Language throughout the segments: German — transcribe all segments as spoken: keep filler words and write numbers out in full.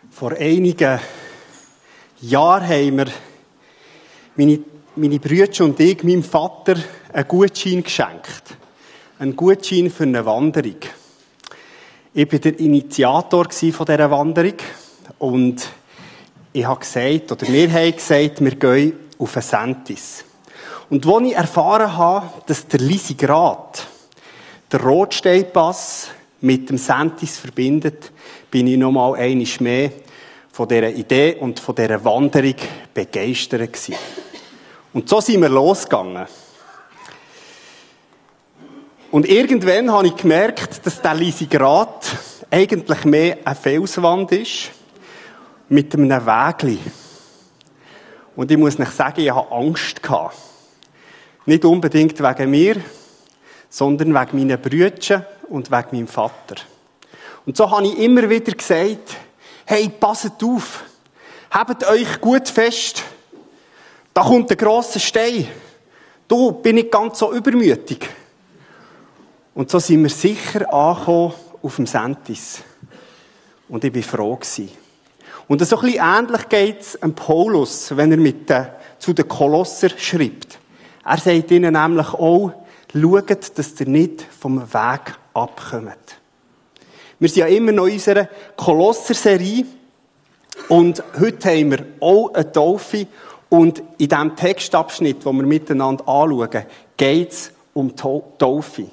Vor einigen Jahren haben wir, meine, meine Brüder und ich, meinem Vater einen Gutschein geschenkt. Einen Gutschein für eine Wanderung. Ich war der Initiator von dieser Wanderung und ich habe gesagt, oder wir haben gesagt, wir gehen auf ein Sentis. Und als ich erfahren habe, dass der Lysigrad der Rotsteinpass mit dem Sentis verbindet, bin ich noch mal einmal mehr von dieser Idee und von dieser Wanderung begeistert gewesen. Und so sind wir losgegangen. Und irgendwann habe ich gemerkt, dass der Lysigrad eigentlich mehr eine Felswand ist, mit einem Wägli. Und ich muss nicht sagen, ich hatte Angst gehabt. Nicht unbedingt wegen mir, sondern wegen meinen Brüdern und wegen meinem Vater. Und so habe ich immer wieder gesagt, hey, passet auf, habt euch gut fest, da kommt ein grosser Stein, du, bin ich ganz so übermütig. Und so sind wir sicher angekommen auf dem Sentis. Und ich war froh gewesen. Und so ein bisschen ähnlich geht es dem Paulus, wenn er mit den, zu den Kolosser schreibt. Er sagt ihnen nämlich auch, schaut, dass ihr nicht vom Weg abkommt. Wir sind ja immer noch in unserer Kolosser-Serie. Und heute haben wir auch eine Taufe. Und in diesem Textabschnitt, den wir miteinander anschauen, geht es um die Taufe.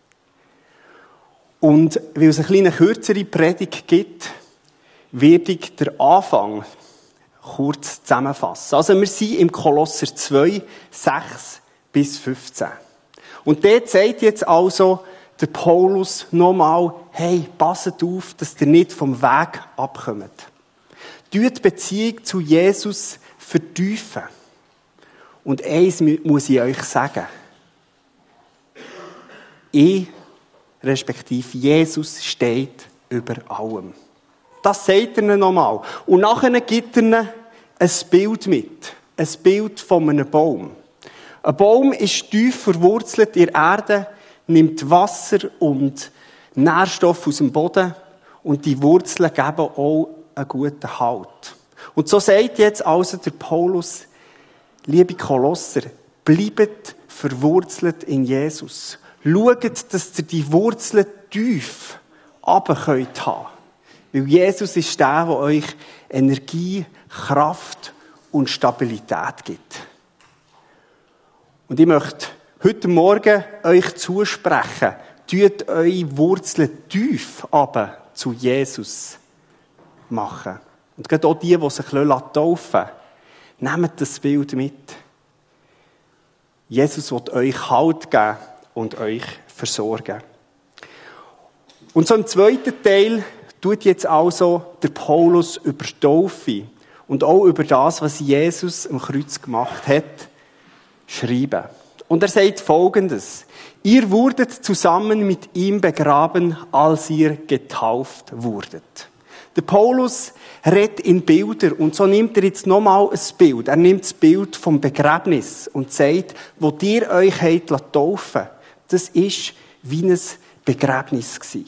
Und weil es eine kleine kürzere Predigt gibt, werde ich den Anfang kurz zusammenfassen. Also wir sind im Kolosser zwei, sechs bis fünfzehn. Und dort sagt jetzt also der Paulus nochmal, hey, passet auf, dass ihr nicht vom Weg abkommt. Tut die Beziehung zu Jesus vertiefen. Und eins muss ich euch sagen. Ich, respektive Jesus, steht über allem. Das sagt er nochmal. Und nachher gibt er ihnen ein Bild mit. Ein Bild von einem Baum. Ein Baum ist tief verwurzelt in der Erde, nimmt Wasser und Nährstoffe aus dem Boden und die Wurzeln geben auch einen guten Halt. Und so sagt jetzt also der Paulus, liebe Kolosser, bleibt verwurzelt in Jesus. Schaut, dass ihr die Wurzeln tief runter könnt haben. Weil Jesus ist der, der euch Energie, Kraft und Stabilität gibt. Und ich möchte heute Morgen euch zusprechen, tut eure Wurzeln tief runter zu Jesus machen. Und gerade auch die, die sich taufen lassen, nehmt das Bild mit. Jesus will euch Halt geben und euch versorgen. Und so im zweiten Teil tut jetzt also der Paulus über die Taufe und auch über das, was Jesus am Kreuz gemacht hat, schreiben. Und er sagt Folgendes: Ihr wurdet zusammen mit ihm begraben, als ihr getauft wurdet. Der Paulus redet in Bilder und so nimmt er jetzt nochmal ein Bild. Er nimmt das Bild vom Begräbnis und sagt, wo ihr euch habt taufen, das ist wie ein Begräbnis gewesen.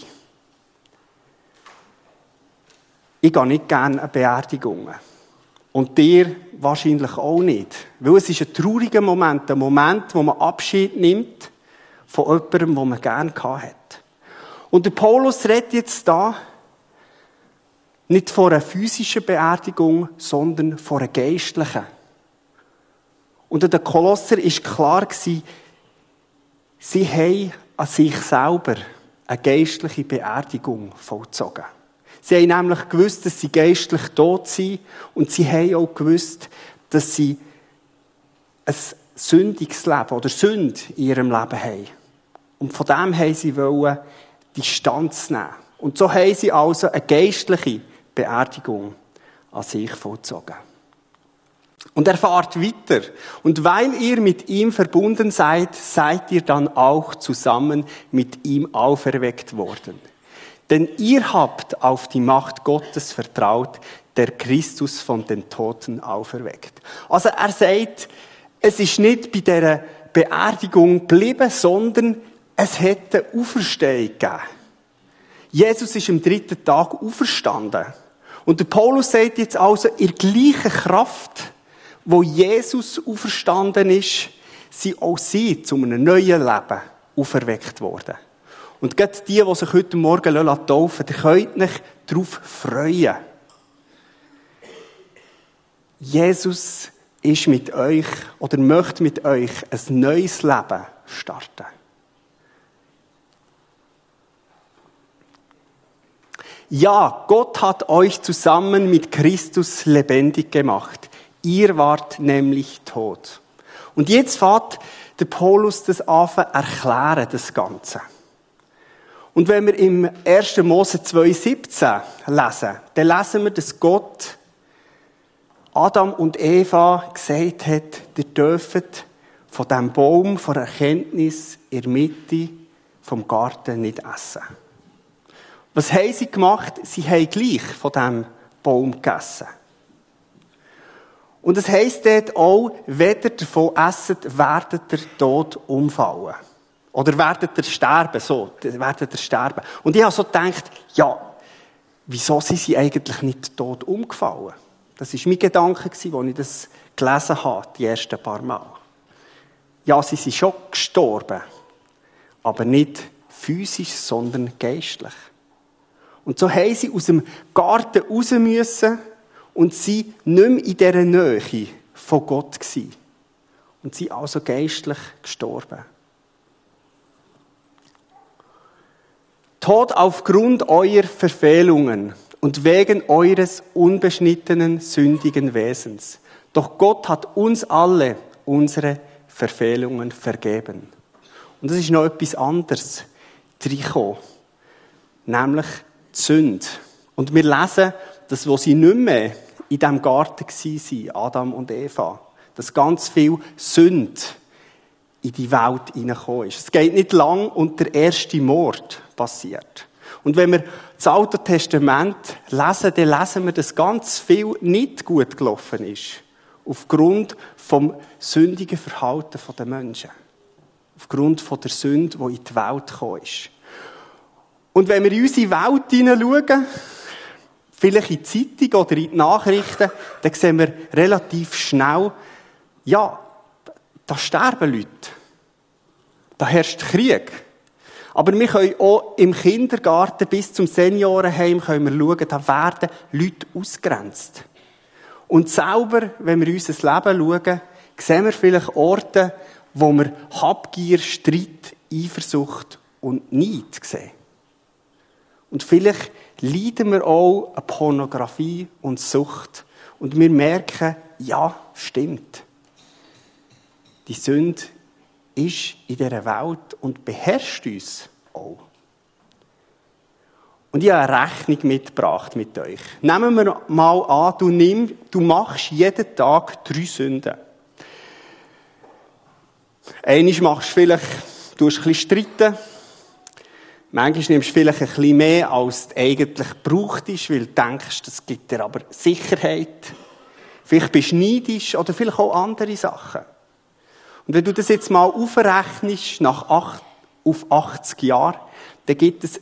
Ich gehe nicht gerne an Beerdigungen. Und dir wahrscheinlich auch nicht. Weil es ist ein trauriger Moment, ein Moment, wo man Abschied nimmt von jemandem, den man gerne hat. Und der Paulus redet jetzt da nicht von einer physischen Beerdigung, sondern von einer geistlichen. Und an den Kolosser war klar, sie haben an sich selber eine geistliche Beerdigung vollzogen. Sie haben nämlich gewusst, dass sie geistlich tot sind und sie haben auch gewusst, dass sie ein sündiges Leben oder Sünde in ihrem Leben haben. Und von dem haben sie wollen Distanz nehmen. Und so haben sie also eine geistliche Beerdigung an sich vollzogen. Und er fährt weiter. Und weil ihr mit ihm verbunden seid, seid ihr dann auch zusammen mit ihm auferweckt worden. Denn ihr habt auf die Macht Gottes vertraut, der Christus von den Toten auferweckt. Also er sagt, es ist nicht bei dieser Beerdigung geblieben, sondern es hätte eine Auferstehung gegeben. Jesus ist am dritten Tag auferstanden. Und der Paulus sagt jetzt also, in der gleichen Kraft, wo Jesus auferstanden ist, sind auch sie zu einem neuen Leben auferweckt worden. Und gerade die, die sich heute Morgen taufen lassen, die könnt euch darauf freuen. Jesus ist mit euch oder möchte mit euch ein neues Leben starten. Ja, Gott hat euch zusammen mit Christus lebendig gemacht. Ihr wart nämlich tot. Und jetzt fährt der Paulus das an erklären, das Ganze. Und wenn wir im ersten Mose zwei siebzehn lesen, dann lesen wir, dass Gott Adam und Eva gesagt hat, ihr dürft von diesem Baum von Erkenntnis in der Mitte vom Garten nicht essen. Was haben sie gemacht? Sie haben gleich von diesem Baum gegessen. Und es heisst dort auch, wenn ihr davon esset, werdet ihr tot umfallen. Oder werdet ihr sterben, so, werdet ihr sterben. Und ich habe so gedacht, ja, wieso sind sie eigentlich nicht tot umgefallen? Das war mein Gedanke, als ich das gelesen habe, die ersten paar Mal. Ja, sie sind schon gestorben, aber nicht physisch, sondern geistlich. Und so haben sie aus dem Garten raus müssen und sie nicht mehr in dieser Nähe von Gott gewesen. Und sie also geistlich gestorben. Tod aufgrund eurer Verfehlungen und wegen eures unbeschnittenen, sündigen Wesens. Doch Gott hat uns alle unsere Verfehlungen vergeben. Und es ist noch etwas anderes reingekommen, nämlich die Sünde. Und wir lesen, dass, wo sie nicht mehr in diesem Garten waren, Adam und Eva, dass ganz viel Sünde in die Welt hineingekommen ist. Es geht nicht lang und der erste Mord passiert. Und wenn wir das Alte Testament lesen, dann lesen wir, dass ganz viel nicht gut gelaufen ist. Aufgrund vom sündigen Verhalten der Menschen. Aufgrund von der Sünde, die in die Welt gekommen ist. Und wenn wir in unsere Welt hineinschauen, vielleicht in die Zeitung oder in die Nachrichten, dann sehen wir relativ schnell, ja, da sterben Leute. Da herrscht Krieg. Aber wir können auch im Kindergarten bis zum Seniorenheim können wir schauen, da werden Leute ausgegrenzt. Und selber, wenn wir in unser Leben schauen, sehen wir vielleicht Orte, wo wir Habgier, Streit, Eifersucht und Neid sehen. Und vielleicht leiden wir auch an Pornografie und Sucht. Und wir merken, ja, stimmt. Die Sünde ist in dieser Welt und beherrscht uns auch. Und ich habe eine Rechnung mitgebracht mit euch. Nehmen wir mal an, du, nimm, du machst jeden Tag drei Sünden. Einmal machst du vielleicht, du hast ein bisschen streiten. Manchmal nimmst du vielleicht ein bisschen mehr, als du eigentlich gebraucht ist, weil du denkst, das gibt dir aber Sicherheit. Vielleicht bist du neidisch oder vielleicht auch andere Sachen. Und wenn du das jetzt mal aufrechnest, nach acht, auf achtzig Jahre, dann gibt es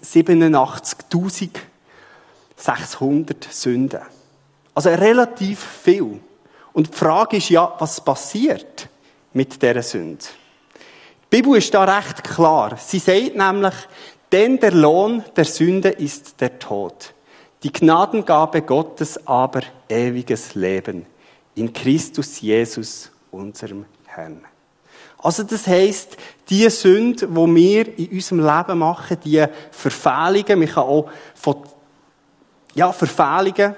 siebenundachtzigtausendsechshundert Sünden. Also relativ viel. Und die Frage ist ja, was passiert mit dieser Sünde? Die Bibel ist da recht klar. Sie sagt nämlich, denn der Lohn der Sünde ist der Tod. Die Gnadengabe Gottes aber ewiges Leben. In Christus Jesus, unserem Herrn. Also das heisst, die Sünde, die wir in unserem Leben machen, die Verfehlungen, man kann auch von, ja, Verfehlungen,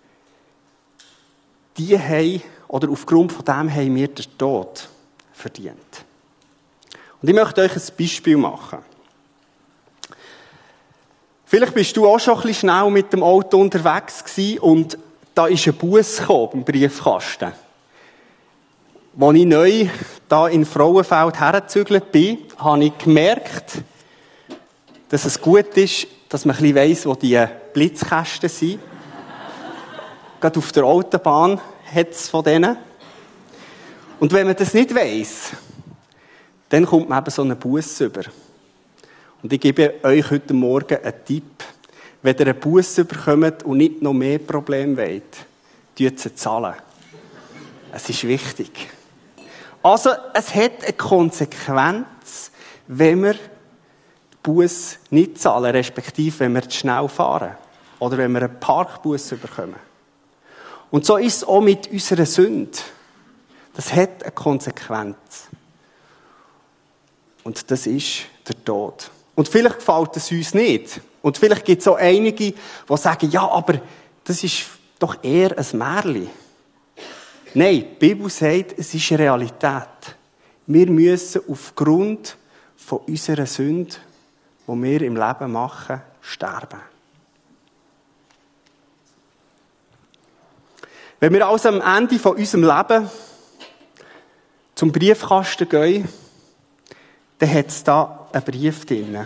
die haben, oder aufgrund von dem haben wir den Tod verdient. Und ich möchte euch ein Beispiel machen. Vielleicht bist du auch schon ein bisschen schnell mit dem Auto unterwegs gewesen und da ist ein Bus gekommen beim Briefkasten. Als ich neu da in Frauenfeld hergezügelt bin, habe ich gemerkt, dass es gut ist, dass man ein bisschen weiss, wo die Blitzkästen sind. Gerade auf der Autobahn hat es von denen. Und wenn man das nicht weiss, dann kommt man eben so einen Bus über. Und ich gebe euch heute Morgen einen Tipp. wenn ihr eine Busse bekommt und nicht noch mehr Probleme wollt, tut sie zahlen. Es ist wichtig. Also, es hat eine Konsequenz, wenn wir die Busse nicht zahlen, respektive wenn wir zu schnell fahren. Oder wenn wir einen Parkbusse bekommen. Und so ist es auch mit unserer Sünde. Das hat eine Konsequenz. Und das ist der Tod. Und vielleicht gefällt es uns nicht. Und vielleicht gibt es auch einige, die sagen, ja, aber das ist doch eher ein Märchen. Nein, die Bibel sagt, es ist eine Realität. Wir müssen aufgrund von unserer Sünde, die wir im Leben machen, sterben. Wenn wir also am Ende von unserem Leben zum Briefkasten gehen, dann hat es da einen Brief drin.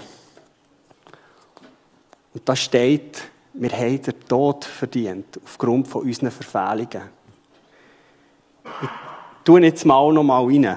Und da steht, wir haben den Tod verdient, aufgrund von unseren Verfehlungen. Ich tue jetzt mal noch mal rein.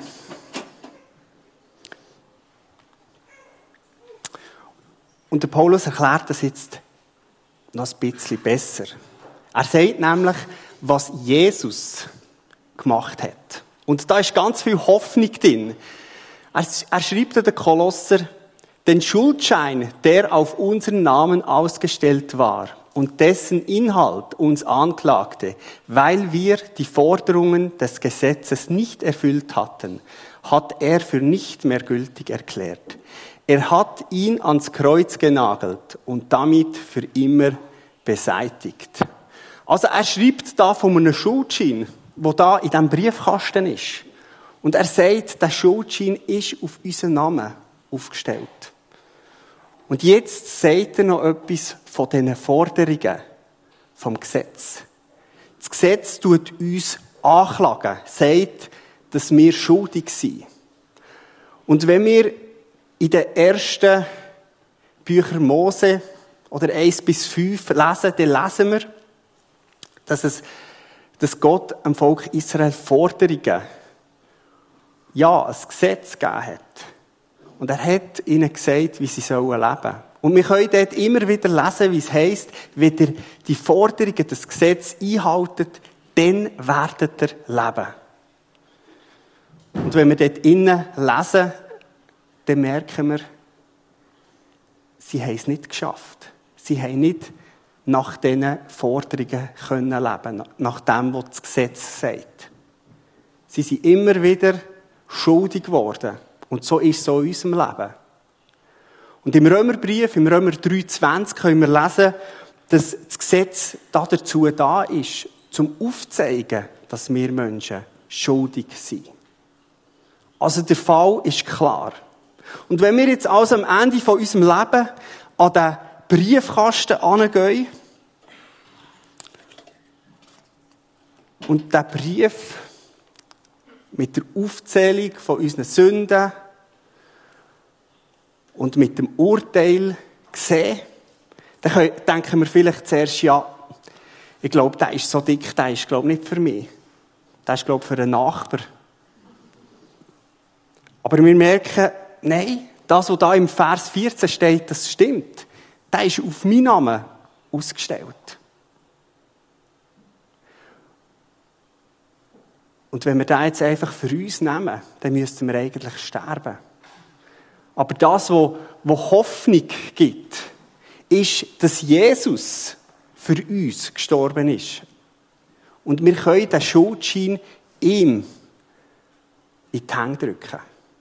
Und der Paulus erklärt das jetzt noch ein bisschen besser. Er sagt nämlich, was Jesus gemacht hat. Und da ist ganz viel Hoffnung drin. Er, er schreibt an den Kolosser, den Schuldschein, der auf unseren Namen ausgestellt war und dessen Inhalt uns anklagte, weil wir die Forderungen des Gesetzes nicht erfüllt hatten, hat er für nicht mehr gültig erklärt. Er hat ihn ans Kreuz genagelt und damit für immer beseitigt. Also er schreibt da von einem Schuldschein, der da in diesem Briefkasten ist. Und er sagt, der Schuldschein ist auf unseren Namen aufgestellt. Und jetzt sagt er noch etwas von diesen Forderungen vom Gesetz. Das Gesetz tut uns anklagen, sagt, dass wir schuldig sind. Und wenn wir in den ersten Büchern Mose oder eins bis fünf lesen, dann lesen wir, dass, es, dass Gott dem Volk Israel Forderungen, ja, ein Gesetz gegeben hat. Und er hat ihnen gesagt, wie sie sollen leben. Und wir können dort immer wieder lesen, wie es heisst, wenn ihr die Forderungen des Gesetzes einhaltet, dann werdet ihr leben. Und wenn wir dort innen lesen, dann merken wir, sie haben es nicht geschafft. Sie haben nicht nach diesen Forderungen können leben, nach dem, was das Gesetz sagt. Sie sind immer wieder schuldig geworden. Und so ist es auch in unserem Leben. Und im Römerbrief, im Römer drei zwanzig, können wir lesen, dass das Gesetz dazu da ist, zum aufzuzeigen, dass wir Menschen schuldig sind. Also der Fall ist klar. Und wenn wir jetzt also am Ende von unserem Leben an den Briefkasten herangehen und den Brief mit der Aufzählung von unseren Sünden und mit dem Urteil sehen, dann denken wir vielleicht zuerst, ja, ich glaube, der ist so dick, der ist, glaube ich, nicht für mich. Der ist, glaube ich, für einen Nachbar. Aber wir merken, nein, das, was da im Vers vierzehn steht, das stimmt. Der ist auf meinen Namen ausgestellt. Und wenn wir das jetzt einfach für uns nehmen, dann müssten wir eigentlich sterben. Aber das, was Hoffnung gibt, ist, dass Jesus für uns gestorben ist. Und wir können den Schuldschein ihm in die Hände drücken.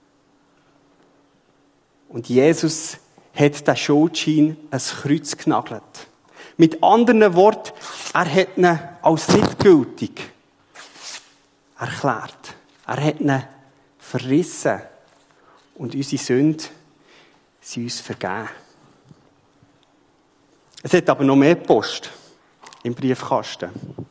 Und Jesus hat den Schuldschein ans Kreuz genagelt. Mit anderen Worten, er hat ihn als nicht gültig erklärt. Er hat ihn verrissen. Und unsere Sünden sind uns vergeben. Es hat aber noch mehr Post im Briefkasten.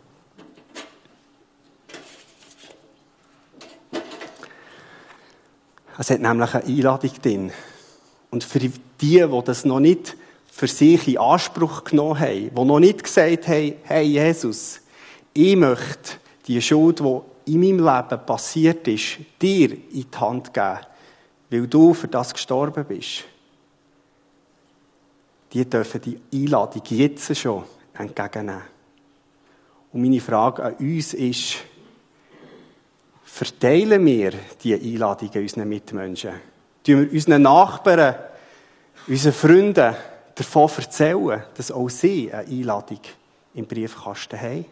Es hat nämlich eine Einladung drin. Und für die, die das noch nicht für sich in Anspruch genommen haben, die noch nicht gesagt haben, hey Jesus, ich möchte die Schuld, die in meinem Leben passiert ist, dir in die Hand geben, weil du für das gestorben bist. die dürfen die Einladung jetzt schon entgegennehmen. Und meine Frage an uns ist, verteilen wir diese Einladung an unseren Mitmenschen? Tun wir unseren Nachbarn, unseren Freunden davon erzählen, dass auch sie eine Einladung im Briefkasten haben?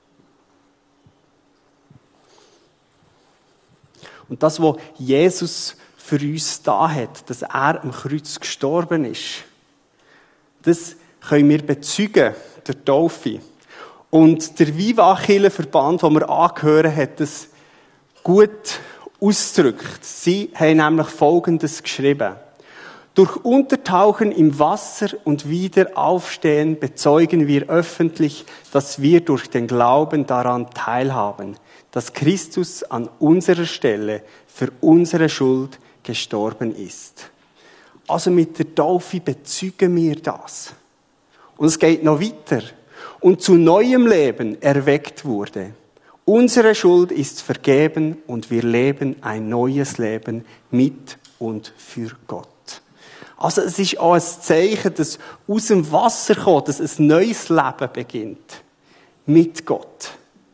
Und das, was Jesus für uns da hat, dass er am Kreuz gestorben ist, das können wir bezeugen durch die Taufe. Und der Viva-Kirchenverband, den wir angehören, hat das gut ausgedrückt. Sie haben nämlich Folgendes geschrieben. Durch Untertauchen im Wasser und Wiederaufstehen bezeugen wir öffentlich, dass wir durch den Glauben daran teilhaben, dass Christus an unserer Stelle für unsere Schuld gestorben ist. Also mit der Taufe bezeugen wir das. Und es geht noch weiter. Und zu neuem Leben erweckt wurde. Unsere Schuld ist vergeben und wir leben ein neues Leben mit und für Gott. Also es ist auch ein Zeichen, dass aus dem Wasser kommt, dass ein neues Leben beginnt. Mit Gott.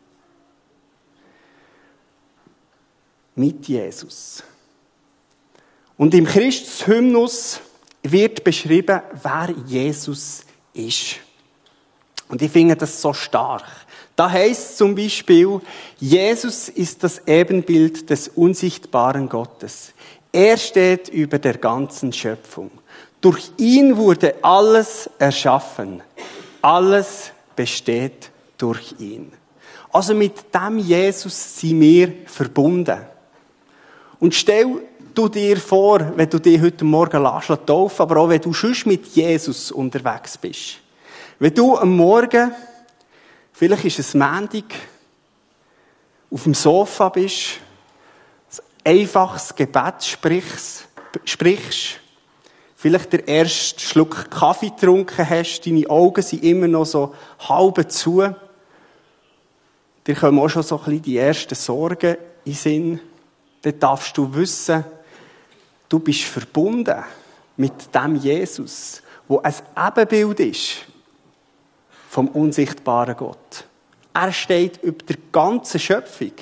Mit Jesus. Und im Christus-Hymnus wird beschrieben, wer Jesus ist. Und ich finde das so stark. Da heißt zum Beispiel, Jesus ist das Ebenbild des unsichtbaren Gottes. Er steht über der ganzen Schöpfung. Durch ihn wurde alles erschaffen. Alles besteht durch ihn. Also mit dem Jesus sind wir verbunden. Und stell du dir vor, wenn du dich heute Morgen lässt taufen, aber auch wenn du sonst mit Jesus unterwegs bist. Wenn du am Morgen, vielleicht ist es Montag, auf dem Sofa bist, ein einfaches Gebet sprichst, sprichst, vielleicht den ersten Schluck Kaffee getrunken hast, deine Augen sind immer noch so halb zu, dir kommen auch schon so ein bisschen die ersten Sorgen in den Sinn, dann darfst du wissen, du bist verbunden mit dem Jesus, der ein Ebenbild ist vom unsichtbaren Gott. Er steht über der ganzen Schöpfung.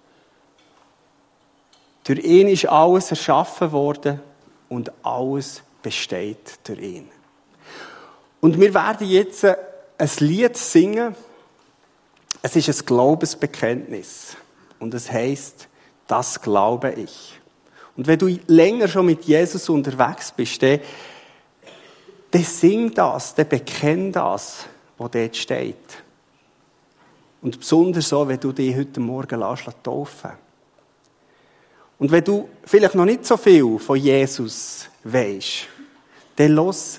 Durch ihn ist alles erschaffen worden und alles besteht durch ihn. Und wir werden jetzt ein Lied singen. Es ist ein Glaubensbekenntnis. Und es heisst, das glaube ich. Und wenn du länger schon mit Jesus unterwegs bist, dann, dann sing das, dann bekenn das, was dort steht. Und besonders so, wenn du dich heute Morgen lässt taufen. Und wenn du vielleicht noch nicht so viel von Jesus weisst, dann lass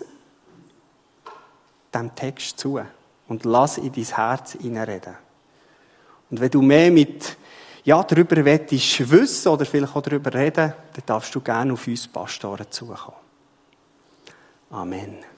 dem Text zu und lass in dein Herz hineinreden. Und wenn du mehr mit ja, darüber willst wissen oder vielleicht auch darüber reden, dann darfst du gerne auf uns Pastoren zukommen. Amen.